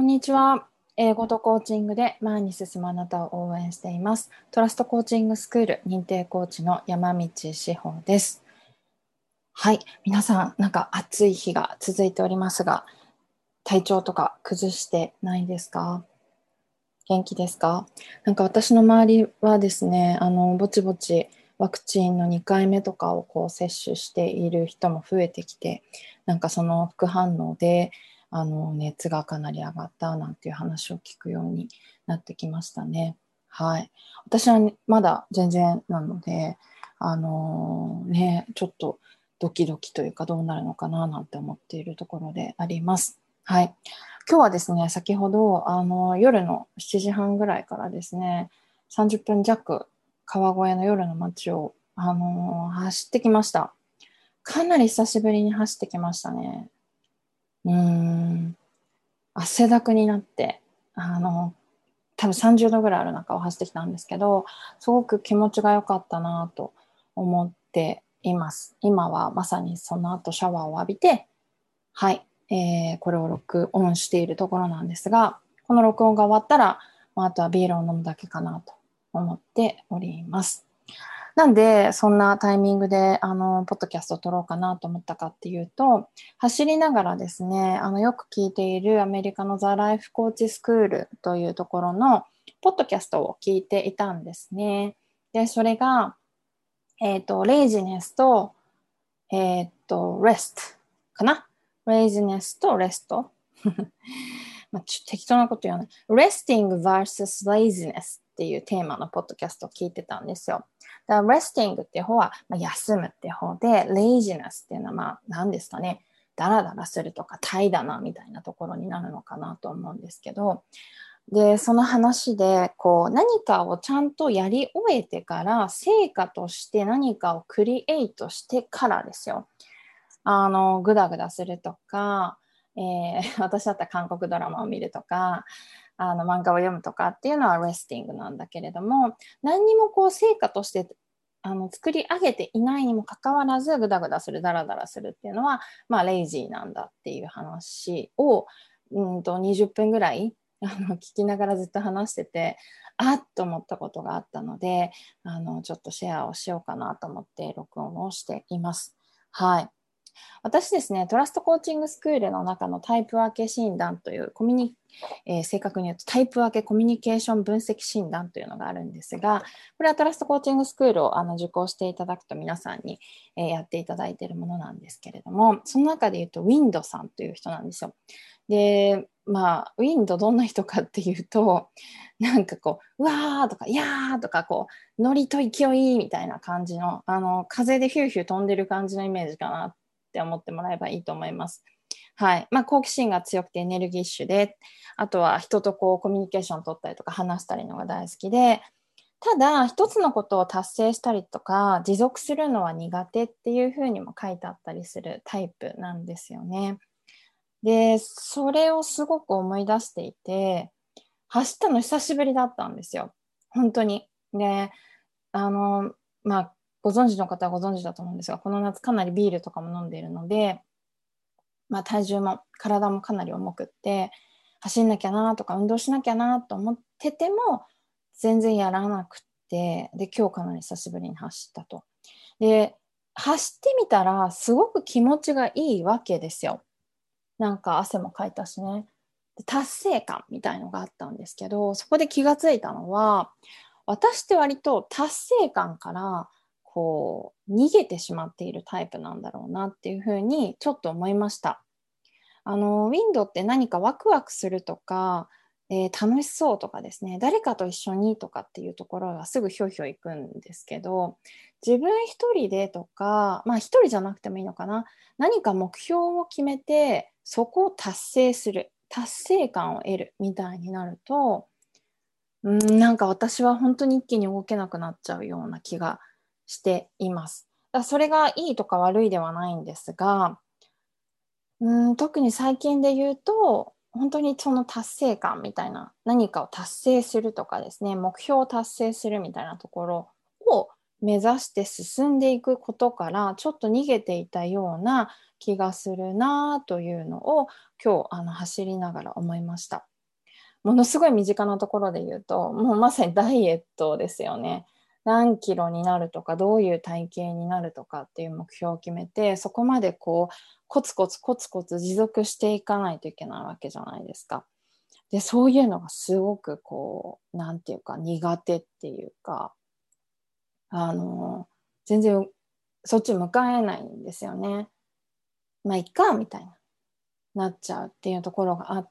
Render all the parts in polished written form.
こんにちは。英語とコーチングで前に進むあなたを応援しています。トラストコーチングスクール認定コーチの山道志保です。はい。皆さん、なんか暑い日が続いておりますが、体調とか崩してないですか？元気ですか？なんか私の周りはですね、ぼちぼちワクチンの2回目とかを接種している人も増えてきて、なんかその副反応で、熱がかなり上がったなんていう話を聞くようになってきましたね。はい。私はねまだ全然なので、ちょっとドキドキというかどうなるのかななんて思っているところであります。はい。今日はですね、先ほど、夜の7時半ぐらいからですね、30分弱、川越の夜の街を、走ってきました。かなり久しぶりに走ってきましたね。うーん、汗だくになって、多分30度ぐらいある中を走ってきたんですけど、すごく気持ちが良かったなと思っています。今はまさにその後シャワーを浴びて、はい、これを録音しているところなんですが、この録音が終わったら、あとはビールを飲むだけかなと思っております。なんで、そんなタイミングで、ポッドキャストを撮ろうかなと思ったかっていうと、走りながらですね、よく聞いているアメリカのザ・ライフコーチスクールというところの、ポッドキャストを聞いていたんですね。で、それが、レイジネスと、レストかな。レイジネスとレスト。適当なこと言わない。Resting vs Laziness っていうテーマのポッドキャストを聞いてたんですよ。だから Resting っていう方は、休むっていう方で、Laziness っていうのは何ですかね。ダラダラするとか怠惰なみたいなところになるのかなと思うんですけど、で、その話で、何かをちゃんとやり終えてから、成果として何かをクリエイトしてからですよ。ぐだぐだするとか、私だったら韓国ドラマを見るとか、漫画を読むとかっていうのはレスティングなんだけれども、何にも成果として作り上げていないにもかかわらず、ぐだぐだする、だらだらするっていうのは、レイジーなんだっていう話を、20分ぐらい聞きながらずっと話してて、あっと思ったことがあったので、ちょっとシェアをしようかなと思って録音をしています。はい。私ですね、トラストコーチングスクールの中のタイプ分け診断という正確に言うとタイプ分けコミュニケーション分析診断というのがあるんですが、これはトラストコーチングスクールを受講していただくと皆さんに、やっていただいているものなんですけれども、その中で言うとウィンドさんという人なんですよ。で、ウィンドどんな人かっていうと、なんかうわーとか、いやーとか、ノリと勢いみたいな感じの、風でヒューヒュー飛んでる感じのイメージかなって思ってもらえばいいと思います。はい。好奇心が強くてエネルギッシュで、あとは人とコミュニケーション取ったりとか話したりのが大好きで、ただ一つのことを達成したりとか持続するのは苦手っていうふうにも書いてあったりするタイプなんですよね。で、それをすごく思い出していて、走ったの久しぶりだったんですよ。本当に。で、あの、まあ、ご存知の方はご存知だと思うんですが、この夏かなりビールとかも飲んでいるので、体重も体もかなり重くって、走んなきゃなとか運動しなきゃなと思ってても、全然やらなくて、で、今日かなり久しぶりに走ったと。で、走ってみたらすごく気持ちがいいわけですよ。なんか汗もかいたしね。で達成感みたいのがあったんですけど、そこで気がついたのは、私って割と達成感から逃げてしまっているタイプなんだろうなっていうふうにちょっと思いました。ウィンドウって何かワクワクするとか、楽しそうとかですね、誰かと一緒にとかっていうところがすぐひょいひょい行くんですけど、自分一人でとか、一人じゃなくてもいいのかな、何か目標を決めて、そこを達成する、達成感を得るみたいになると、なんか私は本当に一気に動けなくなっちゃうような気がしています。だからそれがいいとか悪いではないんですが、特に最近で言うと、本当にその達成感みたいな、何かを達成するとかですね、目標を達成するみたいなところを目指して進んでいくことから、ちょっと逃げていたような気がするなというのを今日走りながら思いました。 ものすごい身近なところで言うと、もうまさにダイエットですよね。何キロになるとか、どういう体型になるとかっていう目標を決めて、そこまでこう、コツコツコツコツ持続していかないといけないわけじゃないですか。で、そういうのがすごくこう、なんていうか苦手っていうか、あの、全然そっち向かえないんですよね。まあ、いっか、みたいな、なっちゃうっていうところがあって、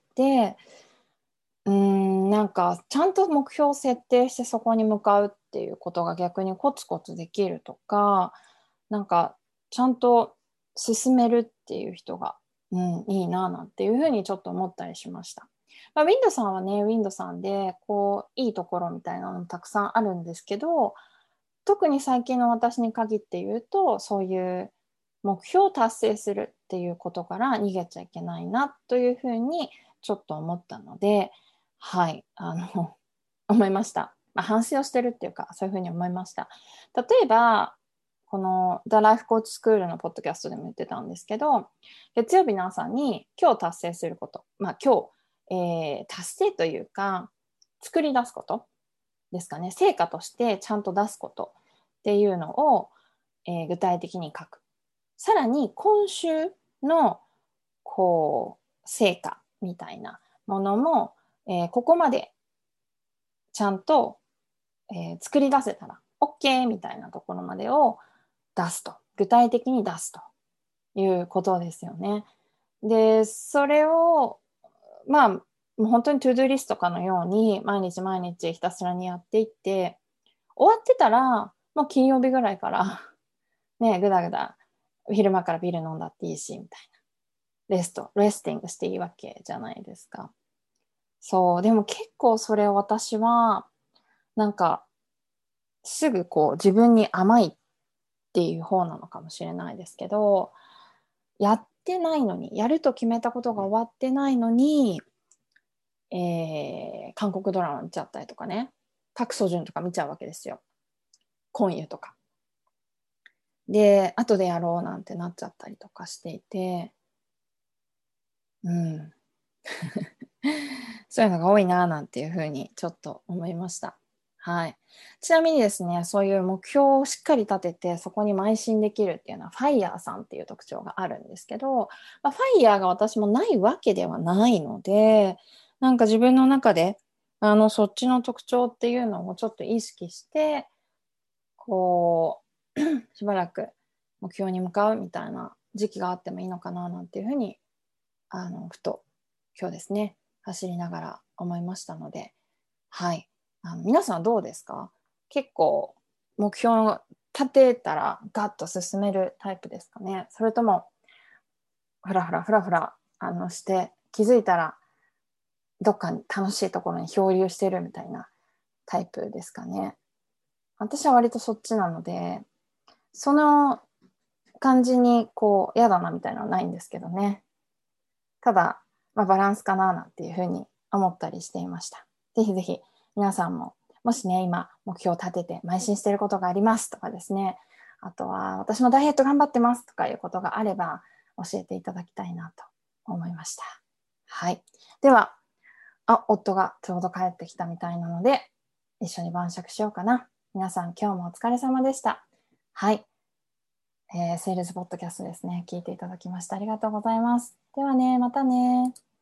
なんか、ちゃんと目標を設定してそこに向かうっていうことが逆にコツコツできるとか、なんか、ちゃんと進めるっていう人が、いいななんていうふうにちょっと思ったりしました。まあ、ウィンドさんはね、ウィンドさんで、こう、いいところみたいなのもたくさんあるんですけど、特に最近の私に限って言うと、そういう目標を達成するっていうことから逃げちゃいけないなというふうにちょっと思ったので、はい、思いました。まあ、反省をしてるっていうか、そういうふうに思いました。例えば、この The Life Coach School のポッドキャストでも言ってたんですけど、月曜日の朝に今日達成すること、まあ今日、達成というか、作り出すことですかね、成果としてちゃんと出すことっていうのを、具体的に書く。さらに今週のこう成果みたいなものも、ここまでちゃんと、作り出せたら OK みたいなところまでを出すと。具体的に出すということですよね。で、それを、まあ、もう本当にトゥードゥリストかのように毎日毎日ひたすらにやっていって、終わってたら、もう金曜日ぐらいからね、ぐだぐだ昼間からビール飲んだっていいし、みたいな。レスティングしていいわけじゃないですか。そう、でも結構それを私は、なんか、すぐこう自分に甘いっていう方なのかもしれないですけど、やってないのに、やると決めたことが終わってないのに、韓国ドラマ見ちゃったりとかね、パクソジュンとか見ちゃうわけですよ。今夜とか。で、後でやろうなんてなっちゃったりとかしていて、うん。そういうのが多いななんていうふうにちょっと思いました。はい。ちなみにですね、そういう目標をしっかり立てて、そこに邁進できるっていうのは、ファイヤーさんっていう特徴があるんですけど、まあ、ファイヤーが私もないわけではないので、なんか自分の中で、そっちの特徴っていうのをちょっと意識して、こう、しばらく目標に向かうみたいな時期があってもいいのかななんていうふうに、ふと今日ですね、走りながら思いましたので、はい。皆さんどうですか？結構目標を立てたらガッと進めるタイプですかね？それともふらふらふらふらして気づいたらどっかに楽しいところに漂流してるみたいなタイプですかね？私は割とそっちなので、その感じにこう嫌だなみたいなのはないんですけどね。ただ、まあ、バランスかななんていうふうに思ったりしていました。ぜひぜひ皆さんも、もしね、今目標を立てて邁進していることがありますとかですね、あとは私もダイエット頑張ってますとかいうことがあれば教えていただきたいなと思いました。はい。では、夫がちょうど帰ってきたみたいなので、一緒に晩酌しようかな。皆さん今日もお疲れ様でした。はい。セールスポッドキャストですね。聞いていただきましてありがとうございます。ではね、またね。